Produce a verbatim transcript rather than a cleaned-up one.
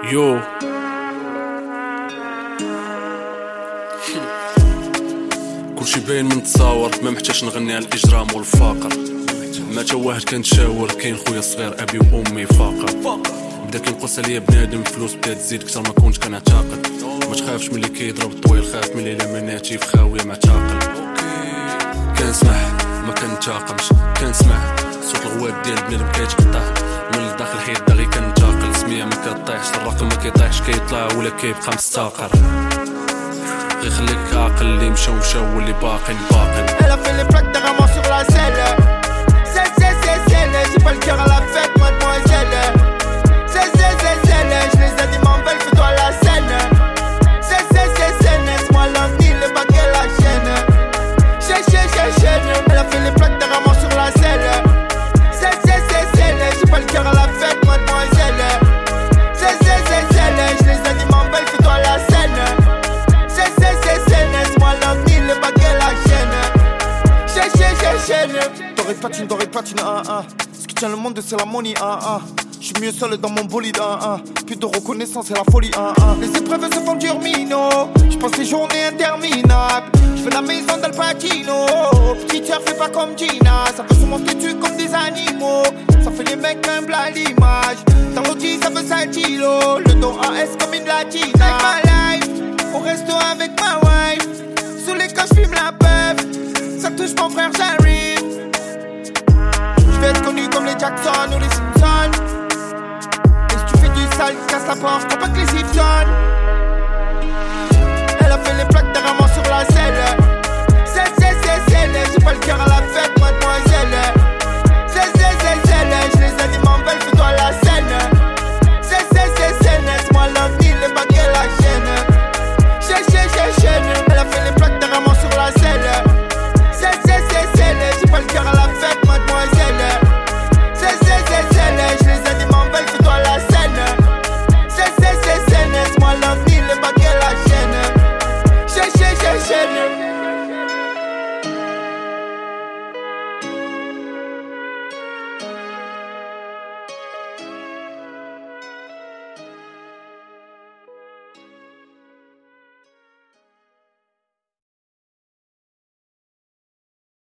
يو كلشي باين من تصاور ما محتاجش نغني على الاجرام والفقر ما تا واحد كنتشاور كاين خويا الصغير ابي وامي فاقر بدا كينقص عليا بنادم فلوس بدات تزيد كثر ما كنت كنعتقد ما تخافش ملي كيضرب الطويل خاف ملي لاماناتي في خاويه ما تعقل كنسمح ما كنتاقمش كنسمع صوت الغوات ديال بنادم كيتقطع من الداخل حيت داغي كنتاقل سميه ما كطيحش الرقم ما كيطيحش كيطلع ولا كيبقى مستقر غير خليك عاقل اللي مشاو مشاو واللي باقي باقي. Elle a fait les plaques d'arrament sur la selle. C'est c'est c'est c'est j'ai pas le cœur à la fête mademoiselle. C'est c'est c'est c'est je les ai dit m'en veulent fais-toi la scène. C'est c'est c'est c'est laisse-moi l'ennui le baguet la chaîne. Chez chez chez chaîne. Elle a fait les plaques d'arrament sur la selle. C'est c'est c'est c'est j'ai pas le cœur à la fête mademoiselle. C'est c'est c'est c'est je les ai dit m'en veulent fais-toi la scène. C'est c'est c'est c'est laisse-moi l'ennui le baguet la chaîne. Chez chez chez chaîne. Doré platine, doré platine, un un. Ce qui tient le monde c'est la money, un un. J'suis mieux seul dans mon bolide, un un. Plus de reconnaissance c'est la folie, un un. Les épreuves se font dur mino. J'passe les journées interminables. J'fais la maison d'Al Pacino. Petite sœur fais pas comme Gina. Ça peut se monter dessus comme des animaux. Ça fait les mecs humbles à l'image. Dans l'audi ça veut cinq kilos. Le dos A S comme une latina. Like my life, au resto avec ma wife. Sous les coches j'fume la peuf. Ça touche mon frère j'arrive. Je vais être connu comme les Jackson ou les Simpsons. Et si tu fais du sale, casse la porte, t'as pas que les Simpsons.